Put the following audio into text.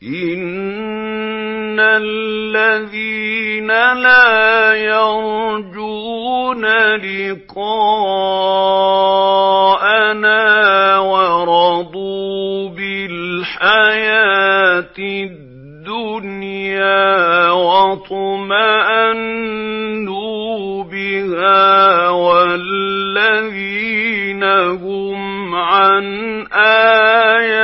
إِنَّ الَّذِينَ لَا يَرْجُونَ لِقَاءَنَا وَرَضُوا بِالْحَيَاةِ الدُّنْيَا وَاطْمَأَنُّوا بِهَا وَالَّذِينَ هُمْ عَنْ آيَاتِنَا